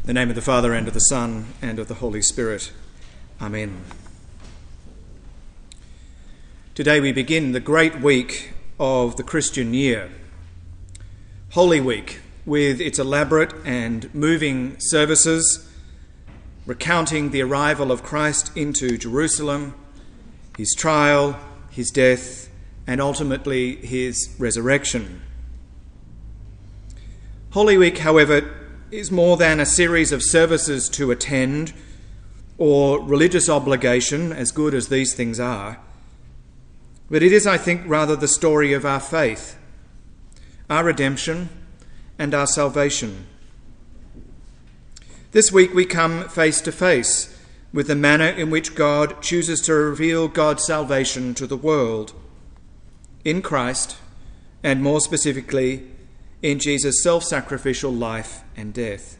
In the name of the Father, and of the Son, and of the Holy Spirit. Amen. Today we begin the great week of the Christian year, Holy Week, with its elaborate and moving services, recounting the arrival of Christ into Jerusalem, his trial, his death, and ultimately his resurrection. Holy Week, however, is more than a series of services to attend or religious obligation, as good as these things are. But it is, I think, rather the story of our faith, our redemption, and our salvation. This week we come face to face with the manner in which God chooses to reveal God's salvation to the world, in Christ, and more specifically, in Jesus' self-sacrificial life and death.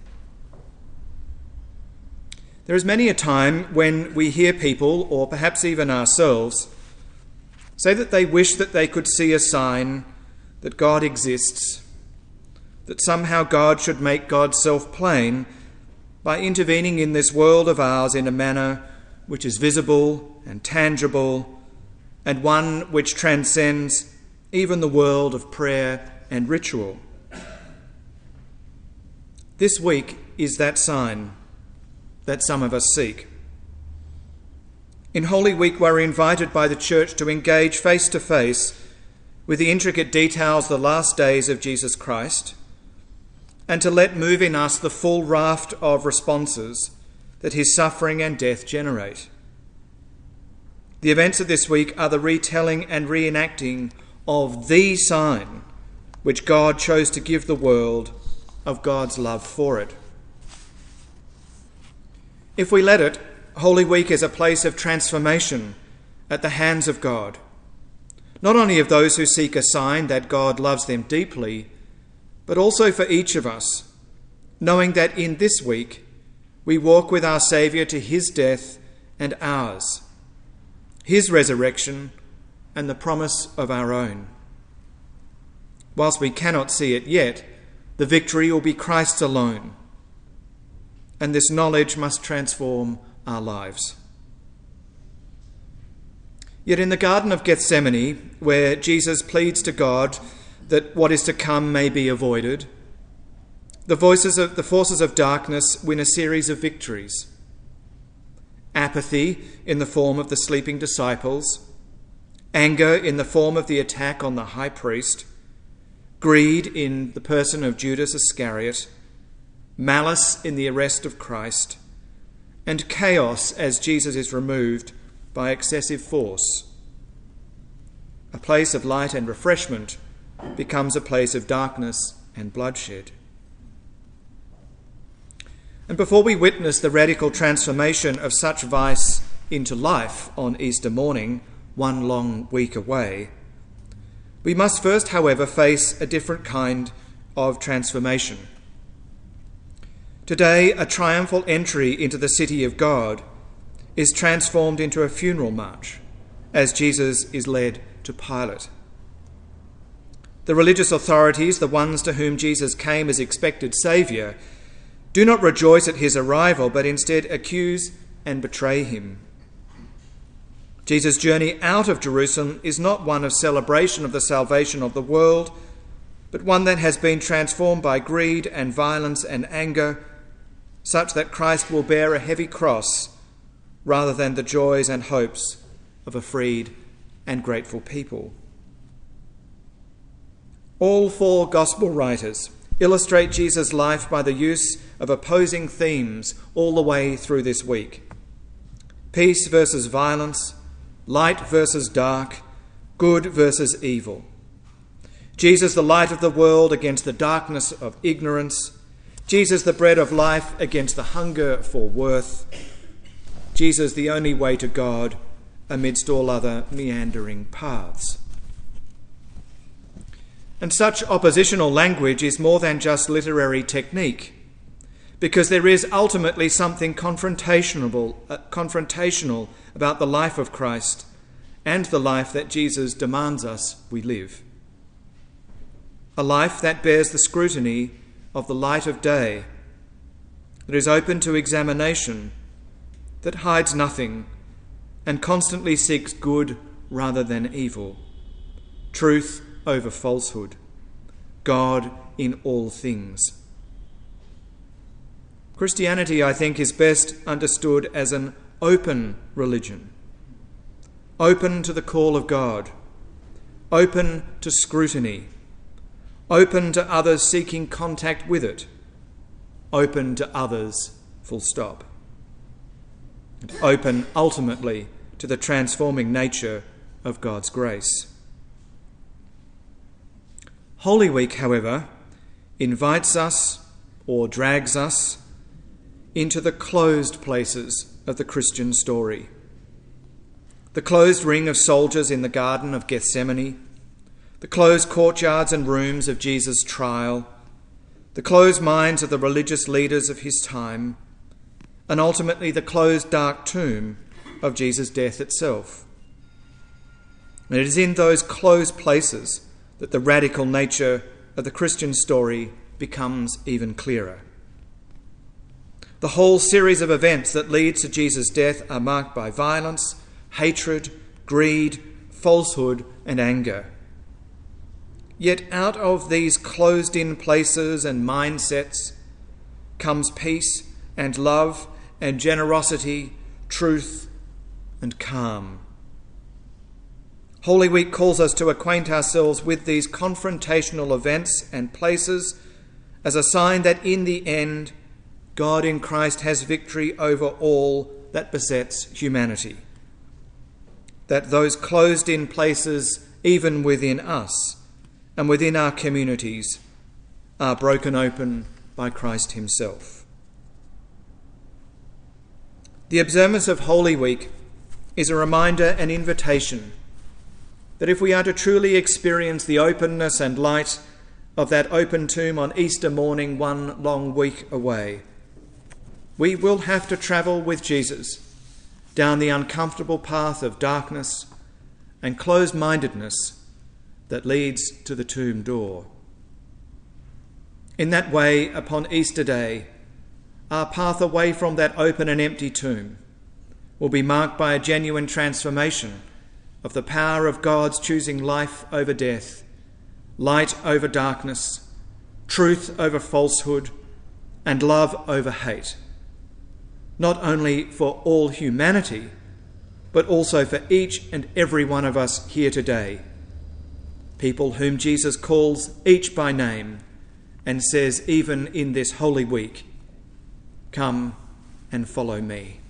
There is many a time when we hear people, or perhaps even ourselves, say that they wish that they could see a sign that God exists, that somehow God should make God's self plain by intervening in this world of ours in a manner which is visible and tangible, and one which transcends even the world of prayer and ritual. This week is that sign that some of us seek. In Holy Week, we're invited by the Church to engage face to face with the intricate details of the last days of Jesus Christ, and to let move in us the full raft of responses that his suffering and death generate. The events of this week are the retelling and reenacting of the sign which God chose to give the world of God's love for it. If we let it, Holy Week is a place of transformation at the hands of God, not only of those who seek a sign that God loves them deeply, but also for each of us, knowing that in this week we walk with our Saviour to his death and ours, his resurrection and the promise of our own. Whilst we cannot see it yet, the victory will be Christ's alone, and this knowledge must transform our lives. Yet in the Garden of Gethsemane, where Jesus pleads to God that what is to come may be avoided, the forces of darkness win a series of victories. Apathy in the form of the sleeping disciples, anger in the form of the attack on the high priest, greed in the person of Judas Iscariot, malice in the arrest of Christ, and chaos as Jesus is removed by excessive force. A place of light and refreshment becomes a place of darkness and bloodshed. And before we witness the radical transformation of such vice into life on Easter morning, one long week away, we must first, however, face a different kind of transformation. Today, a triumphal entry into the city of God is transformed into a funeral march as Jesus is led to Pilate. The religious authorities, the ones to whom Jesus came as expected Saviour, do not rejoice at his arrival, but instead accuse and betray him. Jesus' journey out of Jerusalem is not one of celebration of the salvation of the world, but one that has been transformed by greed and violence and anger, such that Christ will bear a heavy cross rather than the joys and hopes of a freed and grateful people. All four gospel writers illustrate Jesus' life by the use of opposing themes all the way through this week. Peace versus violence, light versus dark, good versus evil. Jesus, the light of the world, against the darkness of ignorance. Jesus, the bread of life, against the hunger for worth. Jesus, the only way to God, amidst all other meandering paths. And such oppositional language is more than just literary technique, because there is ultimately something confrontational about the life of Christ and the life that Jesus demands us we live. A life that bears the scrutiny of the light of day, that is open to examination, that hides nothing and constantly seeks good rather than evil, truth over falsehood, God in all things. Christianity, I think, is best understood as an open religion, open to the call of God, open to scrutiny, open to others seeking contact with it, open to others, full stop. And open ultimately to the transforming nature of God's grace. Holy Week, however, invites us or drags us into the closed places of the Christian story. The closed ring of soldiers in the Garden of Gethsemane, the closed courtyards and rooms of Jesus' trial, the closed minds of the religious leaders of his time, and ultimately the closed dark tomb of Jesus' death itself. And it is in those closed places that the radical nature of the Christian story becomes even clearer. The whole series of events that leads to Jesus' death are marked by violence, hatred, greed, falsehood, and anger. Yet out of these closed-in places and mindsets comes peace and love and generosity, truth and calm. Holy Week calls us to acquaint ourselves with these confrontational events and places as a sign that in the end, God in Christ has victory over all that besets humanity. That those closed-in places, even within us and within our communities, are broken open by Christ himself. The observance of Holy Week is a reminder and invitation that if we are to truly experience the openness and light of that open tomb on Easter morning, one long week away, we will have to travel with Jesus down the uncomfortable path of darkness and closed-mindedness that leads to the tomb door. In that way, upon Easter Day, our path away from that open and empty tomb will be marked by a genuine transformation of the power of God's choosing life over death, light over darkness, truth over falsehood, and love over hate, not only for all humanity, but also for each and every one of us here today, people whom Jesus calls each by name and says, even in this Holy Week, "Come and follow me."